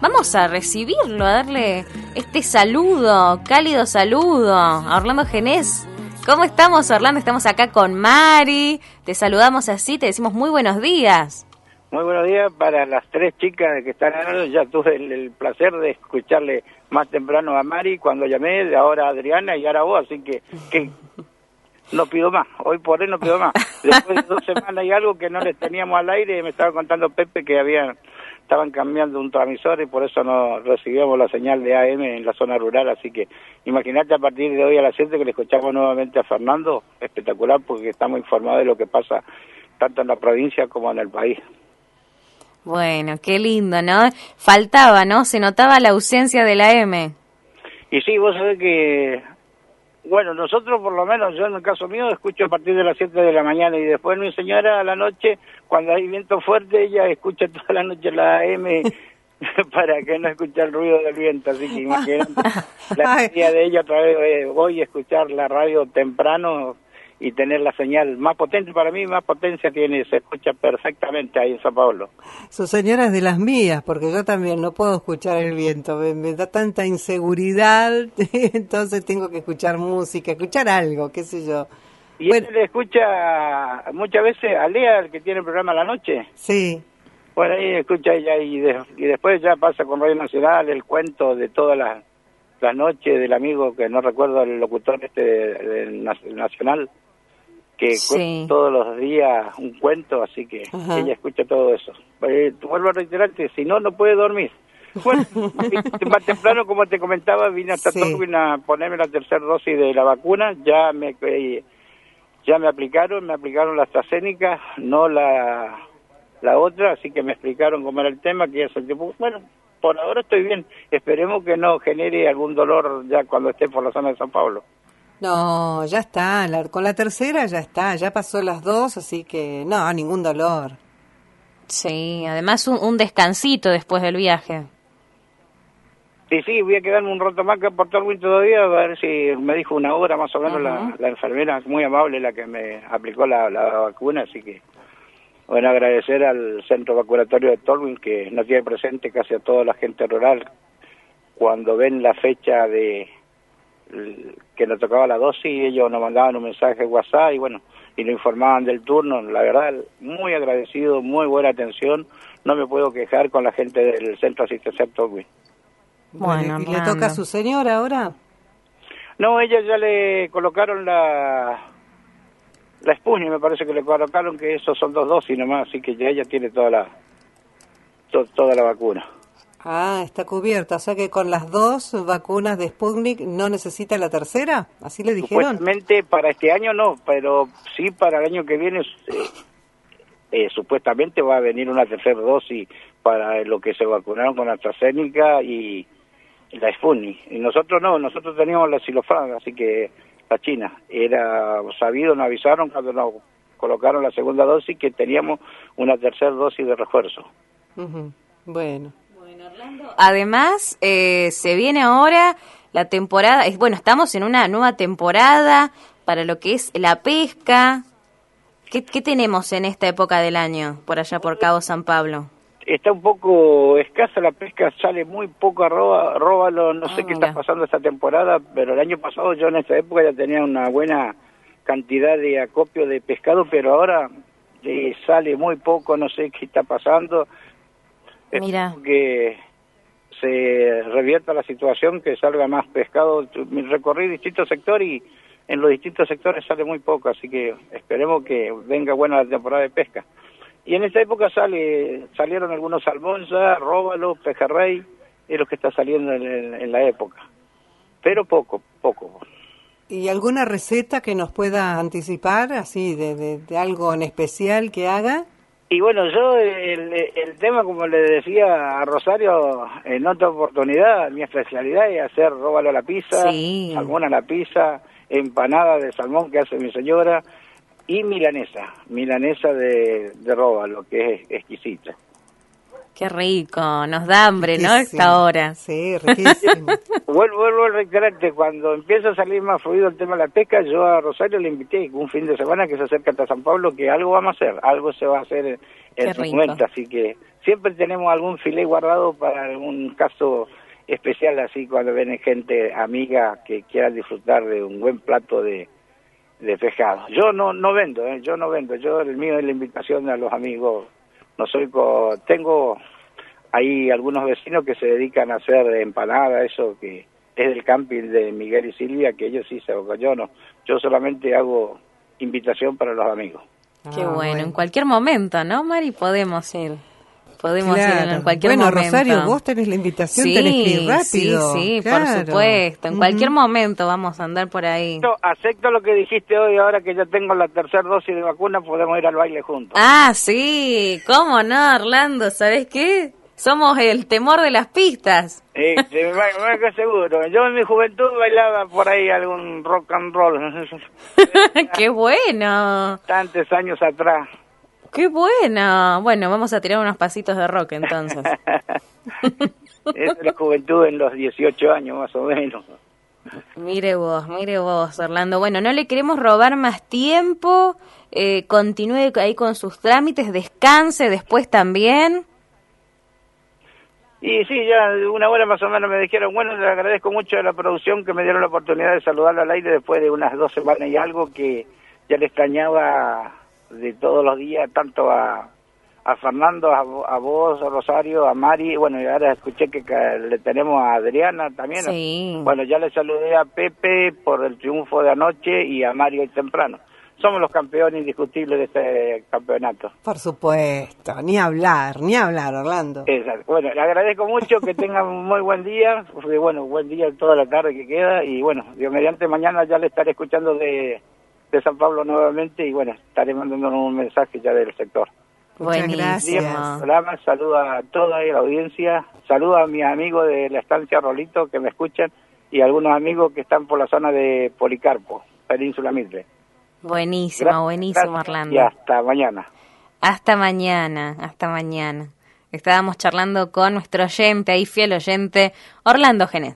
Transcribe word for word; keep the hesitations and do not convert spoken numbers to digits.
vamos a recibirlo, a darle este saludo, cálido saludo a Orlando Genés. ¿Cómo estamos, Orlando? Estamos acá con Mari, te saludamos así, te decimos muy buenos días. Muy buenos días para las tres chicas que están en. Ya tuve el, el placer de escucharle más temprano a Mari cuando llamé, de ahora a Adriana y ahora vos, así que, que no pido más, hoy por hoy no pido más. Después de dos semanas y algo que no les teníamos al aire, me estaba contando Pepe que habían estaban cambiando un transmisor y por eso no recibíamos la señal de A M en la zona rural, así que imagínate a partir de hoy a las siete que le escuchamos nuevamente a Fernando, espectacular porque estamos informados de lo que pasa tanto en la provincia como en el país. Bueno, qué lindo, ¿no? Faltaba, ¿no? Se notaba la ausencia de la M. Y sí, vos sabés que, bueno, nosotros por lo menos, yo en el caso mío, escucho a partir de las siete de la mañana y después mi señora a la noche, cuando hay viento fuerte, ella escucha toda la noche la A M para que no escuche el ruido del viento, así que imagínate, la idea de ella otra vez, eh, voy a escuchar la radio temprano y tener la señal más potente, para mí más potencia tiene, se escucha perfectamente ahí en San Pablo. Su señora es de las mías, porque yo también no puedo escuchar el viento, me, me da tanta inseguridad, entonces tengo que escuchar música, escuchar algo, qué sé yo. ¿Y bueno, él le escucha muchas veces a Lea, el que tiene el programa a la noche? Sí. Bueno, ahí escucha ella y, de, y después ya pasa con Radio Nacional el cuento de todas las, las noches del amigo, que no recuerdo el locutor este de, de Nacional, que sí, todos los días un cuento, así que ajá, ella escucha todo eso. Eh, vuelvo a reiterarte, si no, no puede dormir. Bueno, más temprano, como te comentaba, vine hasta sí, Tolwyn a ponerme la tercera dosis de la vacuna, ya me eh, ya me aplicaron, me aplicaron la AstraZeneca, no la la otra, así que me explicaron cómo era el tema, que ya se tipo, bueno, por ahora estoy bien, esperemos que no genere algún dolor ya cuando esté por la zona de San Pablo. No, ya está, la, con la tercera ya está, ya pasó las dos, así que no, ningún dolor. Sí, además un, un descansito después del viaje. Sí, sí, voy a quedarme un rato más acá por Tolwyn todavía, a ver si me dijo una hora más o menos la, la enfermera, muy amable la que me aplicó la, la vacuna, así que bueno, agradecer al centro vacunatorio de Tolwyn que nos tiene presente casi a toda la gente rural cuando ven la fecha de que nos tocaba la dosis, ellos nos mandaban un mensaje de WhatsApp y bueno, y nos informaban del turno, la verdad, muy agradecido, muy buena atención, no me puedo quejar con la gente del centro asistencial Tolwyn. Bueno, ¿y le toca a su señora ahora? No, ella ya le colocaron la la Sputnik, me parece que le colocaron, que esos son dos dosis nomás, así que ya ella tiene toda la to, toda la vacuna. Ah, está cubierta, o sea que con las dos vacunas de Sputnik no necesita la tercera, ¿así le dijeron? Supuestamente para este año no, pero sí para el año que viene eh, eh, supuestamente va a venir una tercera dosis para lo que se vacunaron con AstraZeneca y la Sputnik. Y nosotros no, nosotros teníamos la Sinopharm, así que la China. Era sabido, nos avisaron cuando nos colocaron la segunda dosis que teníamos una tercera dosis de refuerzo. Uh-huh. Bueno. Además, eh, se viene ahora la temporada, es bueno, estamos en una nueva temporada para lo que es la pesca. ¿Qué, qué tenemos en esta época del año por allá por Cabo San Pablo? Está un poco escasa la pesca, sale muy poco arroba, róbalo, no ah, sé qué mira. Está pasando esta temporada, pero el año pasado yo en esta época ya tenía una buena cantidad de acopio de pescado, pero ahora eh, sale muy poco, no sé qué está pasando. Mira. Que se revierta la situación, que salga más pescado. Recorrí distintos sectores y en los distintos sectores sale muy poco, así que esperemos que venga buena la temporada de pesca. Y en esta época sale salieron algunos salmón, róbalo, pejerrey, es lo que está saliendo en, en, en la época. Pero poco, poco. ¿Y alguna receta que nos pueda anticipar, así, de, de, de algo en especial que haga? Y bueno, yo el, el tema, como le decía a Rosario en otra oportunidad, mi especialidad es hacer róbalo a la pizza, sí, salmón a la pizza, empanada de salmón que hace mi señora, y milanesa, milanesa de, de róbalo, que es exquisita. Qué rico, nos da hambre, ¿no? Riquísimo. Esta hora. Sí, riquísimo. Vuelvo, vuelvo a reiterarte, cuando empieza a salir más fluido el tema de la pesca, yo a Rosario le invité un fin de semana que se acerca hasta San Pablo, que algo vamos a hacer, algo se va a hacer en, Qué en su rico. momento, así que siempre tenemos algún filé guardado para algún caso especial, así cuando viene gente amiga que quiera disfrutar de un buen plato de, de pescado. Yo no no vendo, ¿eh? yo no vendo, yo el mío es la invitación a los amigos. No soy co tengo ahí algunos vecinos que se dedican a hacer empanadas, eso que es del camping de Miguel y Silvia, que ellos sí se yo no, yo solamente hago invitación para los amigos. Qué Ah, bueno. En cualquier momento, ¿no, Mari? Podemos ir. Podemos Claro. ir en cualquier bueno, momento. Rosario, vos tenés la invitación, Sí, tenés que ir rápido. sí, sí, Claro. por supuesto. En Ujú. cualquier momento vamos a andar por ahí. Yo acepto lo que dijiste hoy, ahora que ya tengo la tercera dosis de vacuna, podemos ir al baile juntos. Ah, sí, cómo no, Orlando, ¿sabés qué? Somos el temor de las pistas. Sí, sí, me me quedo seguro. Yo en mi juventud bailaba por ahí algún rock and roll, ¡Qué bueno! tantos años atrás. ¡Qué bueno! Bueno, vamos a tirar unos pasitos de rock entonces. Es la juventud en los dieciocho años más o menos. Mire vos, mire vos, Orlando. Bueno, no le queremos robar más tiempo. Eh, continúe ahí con sus trámites, descanse después también. Y sí, ya una hora más o menos me dijeron, bueno, le agradezco mucho a la producción que me dieron la oportunidad de saludarlo al aire después de unas dos semanas y algo que ya le extrañaba de todos los días, tanto a, a Fernando, a, a vos, a Rosario, a Mari, bueno, y ahora escuché que, que le tenemos a Adriana también. Sí. Bueno, ya le saludé a Pepe por el triunfo de anoche y a Mario hoy temprano. Somos los campeones indiscutibles de este campeonato. Por supuesto, ni hablar, ni hablar, Orlando. Exacto. Bueno, le agradezco mucho, que tengan un muy buen día, porque, bueno, buen día toda la tarde que queda, y bueno, Dios mediante mañana ya le estaré escuchando de, de San Pablo nuevamente, y bueno, estaré mandándonos un mensaje ya del sector. Muchas Buenísimo. gracias. Programa, saludo a toda la audiencia, saludo a mis amigos de la estancia Rolito que me escuchan, y a algunos amigos que están por la zona de Policarpo, Península Mitre. Buenísimo, Gracias, buenísimo, gracias, Orlando. y hasta mañana. Hasta mañana, hasta mañana. Estábamos charlando con nuestro oyente, ahí fiel oyente, Orlando Genet.